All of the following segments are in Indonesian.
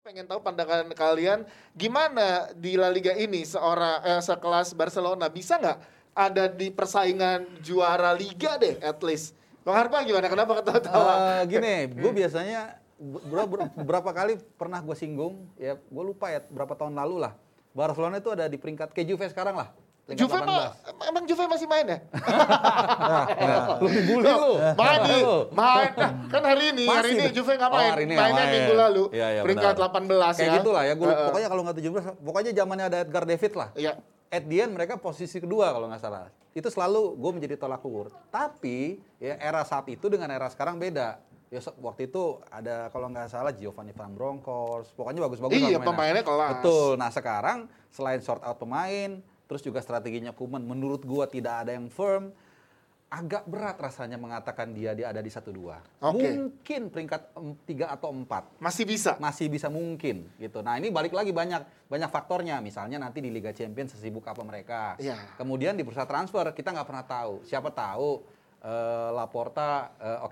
pengen tahu pandangan kalian gimana di La Liga ini sekelas Barcelona bisa nggak ada di persaingan juara Liga deh at least. Bang Harpa gimana? Kenapa ketawa-tawa? Gini, gue biasanya beberapa kali pernah gue singgung, ya gue lupa ya berapa tahun lalu lah. Barcelona itu ada di peringkat kayak Juve sekarang lah. Juve emang Juve masih main ya? Lebih bully lu. Main. Kan hari ini Juve nggak main. Mainnya minggu lalu. Ya, peringkat 18 kayak ya. gitulah ya. Pokoknya kalau nggak 17, pokoknya zamannya ada Edgar David lah. Iya. At the end mereka posisi kedua kalau nggak salah. Itu selalu gue menjadi tolak ukur. Tapi ya era saat itu dengan era sekarang beda. Ya waktu itu ada kalau nggak salah Giovanni Van Bronckhorst. Pokoknya bagus-bagus lah pemainnya. Pemainnya kelas. Betul. Nah sekarang selain sort out pemain, terus juga strateginya Koeman menurut gua tidak ada yang firm, agak berat rasanya mengatakan dia ada di 1-2. Okay. Mungkin peringkat 3 atau 4. Masih bisa mungkin gitu. Nah, ini balik lagi banyak faktornya. Misalnya nanti di Liga Champions sesibuk apa mereka. Yeah. Kemudian di bursa transfer kita nggak pernah tahu. Siapa tahu Laporta,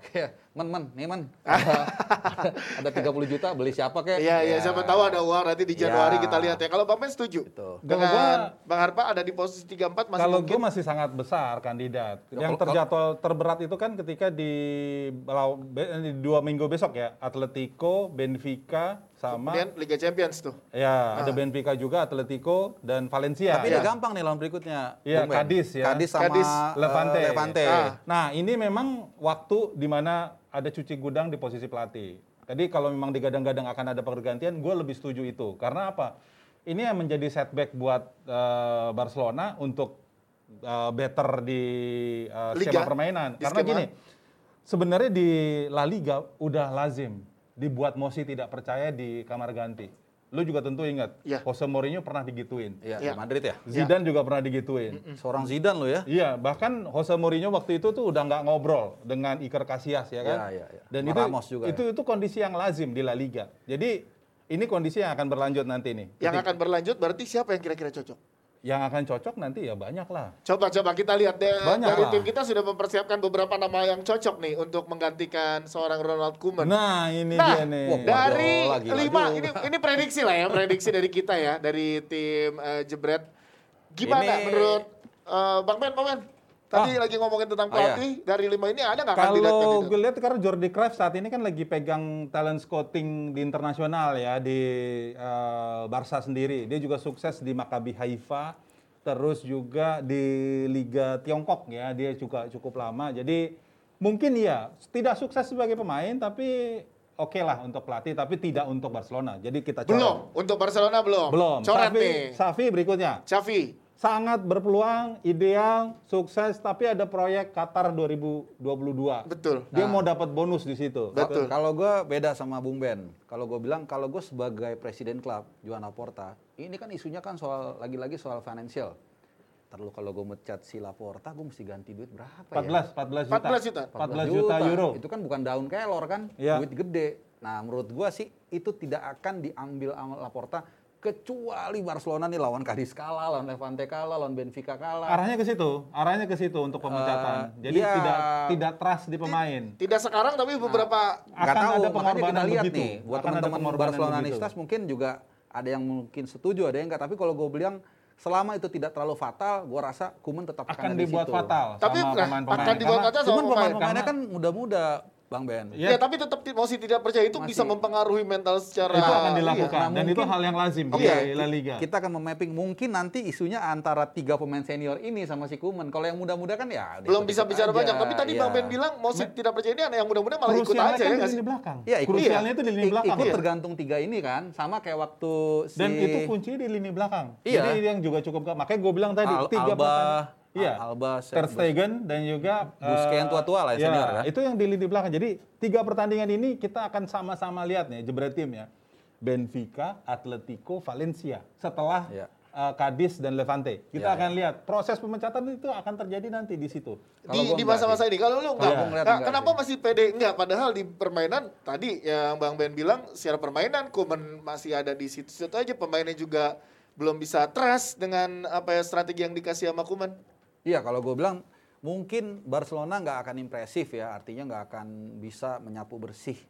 ada 30 juta beli siapa kek? Iya, siapa tahu ada uang nanti di Januari kita lihat ya. Kalau Bang Ben setuju? Gitu. Dengan Bang Harpa ada di posisi 34 masih kalau mungkin? gue masih sangat besar kandidat. Yang terjadwal terberat itu kan ketika di 2 minggu besok ya, Atletico, Benfica, sama kemudian Liga Champions tuh. Ya, ada Benfica juga, Atletico dan Valencia. Tapi udah gampang nih lawan berikutnya. Iya, Cadiz ya. Cadiz sama Levante. Nah, ini memang waktu di mana ada cuci gudang di posisi pelatih. Jadi kalau memang digadang-gadang akan ada pergantian, gue lebih setuju itu. Karena apa? Ini yang menjadi setback buat Barcelona untuk better di skema permainan. Karena gini, sebenarnya di La Liga udah lazim dibuat Mosi tidak percaya di kamar ganti. Lu juga tentu ingat, Jose Mourinho pernah digituin. Iya, Madrid ya. Zidane juga pernah digituin. Seorang Zidane lo ya. Iya, bahkan Jose Mourinho waktu itu tuh udah nggak ngobrol dengan Iker Casillas ya kan. Iya. Dan itu kondisi yang lazim di La Liga. Jadi ini kondisi yang akan berlanjut nanti nih. Yang akan berlanjut berarti siapa yang kira-kira cocok? Yang akan cocok nanti ya banyak lah. Coba kita lihat deh. Dari tim kita sudah mempersiapkan beberapa nama yang cocok nih untuk menggantikan seorang Ronald Koeman. Nah, ini dia nih. Dari 5 ini prediksi lah ya, prediksi dari kita ya, dari tim Jebret. Gimana menurut Bang Ben? Tadi lagi ngomongin tentang pelatih, dari 5 ini ada nggak kandidat? Kalau gue lihat karena Jordi Cruyff saat ini kan lagi pegang talent scouting di internasional ya, di Barca sendiri. Dia juga sukses di Maccabi Haifa, terus juga di Liga Tiongkok ya, dia juga cukup lama. Jadi mungkin ya, tidak sukses sebagai pemain, tapi oke lah untuk pelatih, tapi tidak untuk Barcelona. Jadi kita coret. Belum, untuk Barcelona belum. Coret nih. Xavi berikutnya. Xavi. Sangat berpeluang, ideal, sukses, tapi ada proyek Qatar 2022. Betul. Dia mau dapat bonus di situ. Betul. Kalau gue beda sama Bung Ben. Kalau gue bilang, kalau gue sebagai presiden klub, Joan Laporta, ini kan isunya kan lagi-lagi soal financial. Terlalu kalau gue mecat si Laporta, gue mesti ganti duit berapa 14 juta euro. Itu kan bukan daun kelor kan, duit gede. Nah menurut gue sih, itu tidak akan diambil sama Laporta, kecuali Barcelona nih lawan Cadiz kalah, lawan Levante kalah, lawan Benfica kalah. Arahnya ke situ untuk pemecatan. Jadi tidak trust di pemain. Tidak sekarang tapi beberapa akan ada pengorbanan kita lihat begitu. Nih, buat teman-teman Barcelonanistas mungkin juga ada yang mungkin setuju, ada yang enggak. Tapi kalau gue bilang selama itu tidak terlalu fatal, gue rasa Koeman tetap akan dibuat fatal. Tapi akan dibuat fatal sama pemain-pemainnya kan muda-muda. Bang Ben. Ya, tapi tetap masih tidak percaya itu bisa mempengaruhi mental secara... Itu akan dilakukan, dan itu hal yang lazim di La Liga. Kita akan memapping, mungkin nanti isunya antara 3 pemain senior ini sama si Koeman. Kalau yang muda-muda kan ya... Belum bisa bicara banyak, tapi tadi Bang Ben bilang masih tidak percaya ini, yang muda-muda malah ikut aja ya nggak sih? Krusialnya itu di lini belakang. Ikut tergantung 3 ini kan, sama kayak waktu si... Dan itu kuncinya di lini belakang. Jadi yang juga cukup... Makanya gue bilang tadi, 3 pertandingan. Iya, Alba, Ter Stegen dan juga Busquets yang tua-tua lah ya, senior kan. Itu yang di lini belakang. Jadi 3 pertandingan ini kita akan sama-sama lihat nih Jebret tim ya. Benfica, Atletico, Valencia. Setelah Cadiz dan Levante. Kita akan lihat proses pemecatan itu akan terjadi nanti di situ. Di masa-masa ini. Kalau lu kenapa masih pede? Enggak, padahal di permainan tadi yang Bang Ben bilang secara permainan Koeman masih ada di situ-situ aja, pemainnya juga belum bisa trust dengan strategi yang dikasih sama Koeman. Iya, kalau gue bilang mungkin Barcelona nggak akan impresif ya, artinya nggak akan bisa menyapu bersih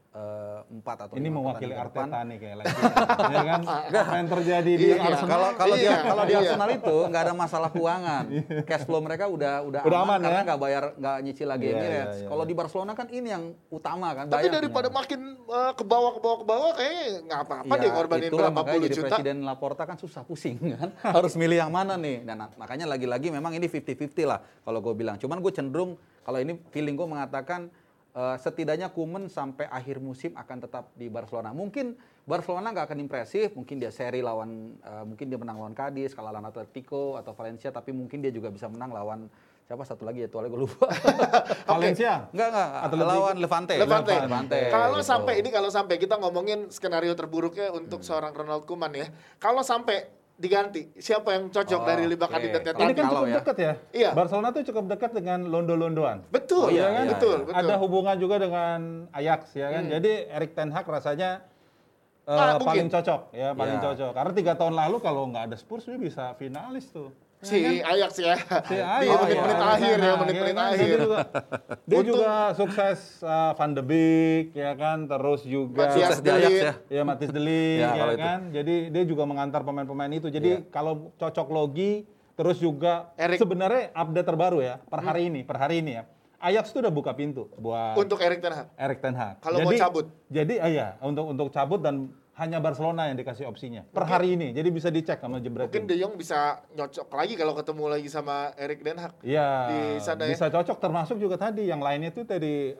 4 atau 5 ini mewakili pertandingan Arteta nih kayak lagi. Ya kan? Apa yang terjadi di Arsenal? Kalau di Arsenal itu nggak ada masalah keuangan. Cash flow mereka udah aman karena nggak nyicil lagi Emirates. Kalau di Barcelona kan ini yang utama kan. Tapi daripada makin ke bawah kayaknya nggak apa-apa deh ngorbanin berapa puluh jadi juta. Presiden Laporta kan susah pusing kan. Harus milih yang mana nih. Dan makanya lagi-lagi memang ini 50-50 lah kalau gue bilang. Cuman gue cenderung kalau ini feeling gue mengatakan setidaknya Koeman sampai akhir musim akan tetap di Barcelona. Mungkin Barcelona nggak akan impresif, mungkin dia seri lawan, mungkin dia menang lawan Cadiz, kalah lawan Atletico atau Valencia, tapi mungkin dia juga bisa menang lawan siapa satu lagi ya, tualnya gue lupa. Valencia? Enggak, lawan Levante. Kalau sampai kita ngomongin skenario terburuknya untuk seorang Ronald Koeman ya. Kalau sampai diganti, siapa yang cocok dari 5 kandidat yang tadi? Ini kan cukup dekat ya. Iya. Barcelona tuh cukup dekat dengan Londo-Londoan. Betul, kan? Betul. Ada hubungan juga dengan Ajax ya kan. Jadi Erik ten Hag rasanya paling cocok ya, cocok. Karena 3 tahun lalu kalau nggak ada Spurs dia bisa finalis tuh. Ajax ya. Di menit-menit akhir ya, menit-menit akhir. Dia juga sukses Van de Beek ya kan, terus juga Matthias de Ligt ya, Matthias de Ligt ya kan. Jadi dia juga mengantar pemain-pemain itu. Jadi kalau cocok logi, terus juga sebenarnya update terbaru ya per hari ini ya. Ajax itu udah buka pintu buat untuk Erik ten Hag. Kalau mau cabut. Jadi untuk cabut dan hanya Barcelona yang dikasih opsinya per hari ini. Jadi bisa dicek sama Jebret. Mungkin De Jong bisa nyocok lagi kalau ketemu lagi sama Erik ten Hag. Iya. Bisa cocok, termasuk juga tadi yang lainnya itu tadi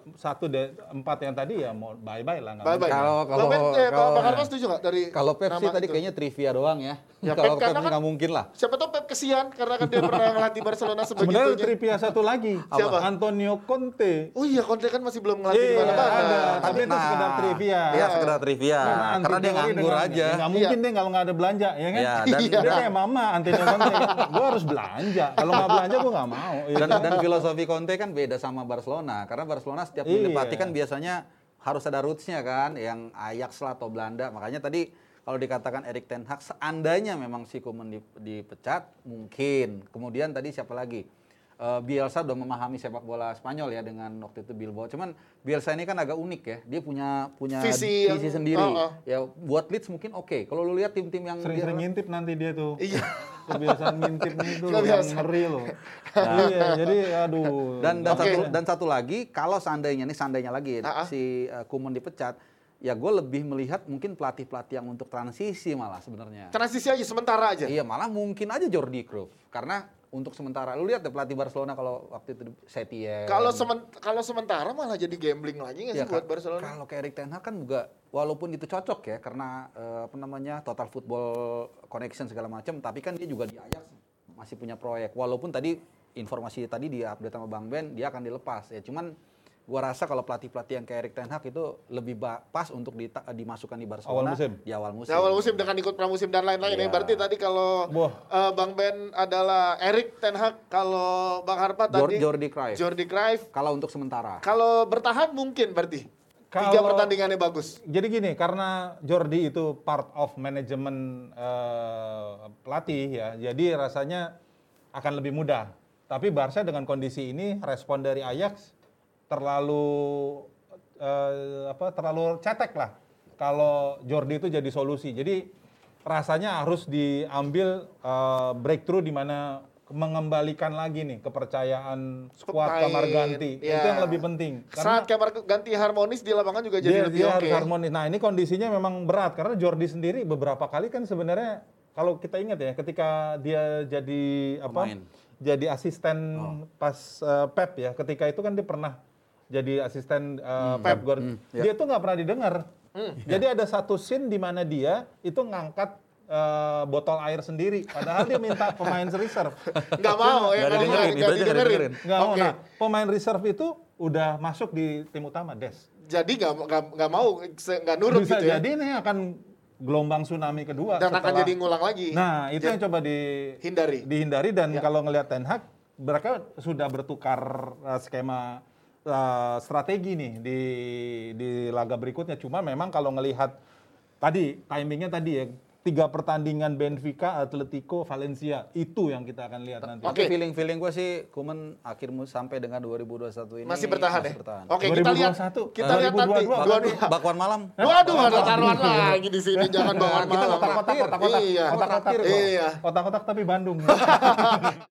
4 yang tadi ya mau bye-bye lah. Kalau Bang Carlos setuju nggak dari kalau Pep sih tadi kayaknya trivia doang ya. Kalau Pep nggak mungkin lah. Siapa tahu Pep kesian karena kan dia pernah ngelatih Barcelona sebegitunya. Sebenarnya trivia satu lagi. Siapa? Antonio Conte. Oh iya, Conte kan masih belum ngelatih di mana-mana. Tapi itu sekedar trivia. Iya, sekedar trivia. Karena dia nganggur aja. Nggak mungkin deh kalau nggak ada belanja, ya kan? Dan dia kayak mama, Antonio Conte. Gue harus belanja. Kalau nggak belanja gue nggak mau. Dan filosofi Conte kan beda sama Barcelona. Karena Barcelona setiap pindah pelatih kan biasanya harus ada roots-nya kan, yang Ajax lah atau Belanda. Makanya tadi kalau dikatakan Erik ten Hag, seandainya memang si Koeman dipecat, mungkin. Kemudian tadi siapa lagi? Bielsa udah memahami sepak bola Spanyol ya dengan waktu itu Bilbao. Cuman Bielsa ini kan agak unik ya. Dia punya visi sendiri. Ya buat Leeds mungkin oke. Kalau lu lihat tim-tim yang sering ngintip nanti dia tuh. Iya. Kebiasaan ngintip itu yang ngeri loh. Iya, jadi aduh. Dan satu lagi, kalau seandainya lagi si Koeman dipecat, ya gue lebih melihat mungkin pelatih-pelatih yang untuk transisi malah sebenarnya. Transisi aja, sementara aja? Iya, malah mungkin aja Jordi Cruyff. Karena untuk sementara, lu lihat deh pelatih Barcelona kalau waktu itu Setien. Kalau sementara malah jadi gambling lagi nggak sih buat Barcelona? Kalau kayak Erik ten Hag kan juga, walaupun itu cocok ya, karena Total Football Connection segala macam, tapi kan dia juga di Ajax masih punya proyek. Walaupun tadi informasi tadi di update sama Bang Ben, dia akan dilepas ya. Cuman gua rasa kalau pelatih-pelatih yang kayak Erik ten Hag itu lebih pas untuk dimasukkan di Barcelona di awal musim. Di awal musim dengan ikut pramusim dan lain-lain. Ya. Berarti tadi kalau Bang Ben adalah Erik ten Hag, kalau Bang Harpa tadi Jordi Cruyff. Kalau untuk sementara. Kalau bertahan mungkin berarti 3 pertandingannya bagus. Jadi gini, karena Jordi itu part of manajemen pelatih ya. Jadi rasanya akan lebih mudah. Tapi Barca dengan kondisi ini respon dari Ajax terlalu cetek lah kalau Jordi itu jadi solusi. Jadi rasanya harus diambil breakthrough di mana mengembalikan lagi nih kepercayaan skuad kamar ganti. Itu yang lebih penting. Saat kamar ganti harmonis di lapangan juga jadi lebih oke. Harmonis. Nah, ini kondisinya memang berat karena Jordi sendiri beberapa kali kan sebenarnya kalau kita ingat ya ketika dia jadi jadi asisten pas Pep ya. Ketika itu kan dia pernah jadi asisten Pep Guardiola. Dia tuh nggak pernah didengar. Jadi ada satu scene di mana dia itu ngangkat botol air sendiri. Padahal dia minta pemain reserve. Nggak mau ya. Nggak didengerin. Nggak mau. Nah, pemain reserve itu udah masuk di tim utama, Des. Jadi nggak mau, nggak nurut bisa gitu ya. Jadi ini akan gelombang tsunami kedua. Dan akan jadi ngulang lagi. Nah, itu yang coba dihindari. Dan kalau ngelihat Ten Hag, mereka sudah bertukar skema strategi nih di laga berikutnya. Cuma memang kalau ngelihat tadi timingnya tadi ya 3 pertandingan Benfica, Atletico, Valencia. Itu yang kita akan lihat nanti. Oke, feeling gue sih Koeman akhirnya sampai dengan 2021 ini masih bertahan ya. Oke, 2021, kita lihat nanti. 2022. Bakwan malam. Waduh, ada taruhan lagi di sini. Jangan bakwan malam. Kotak-kotak. Iya. Kotak-kotak tapi Bandung.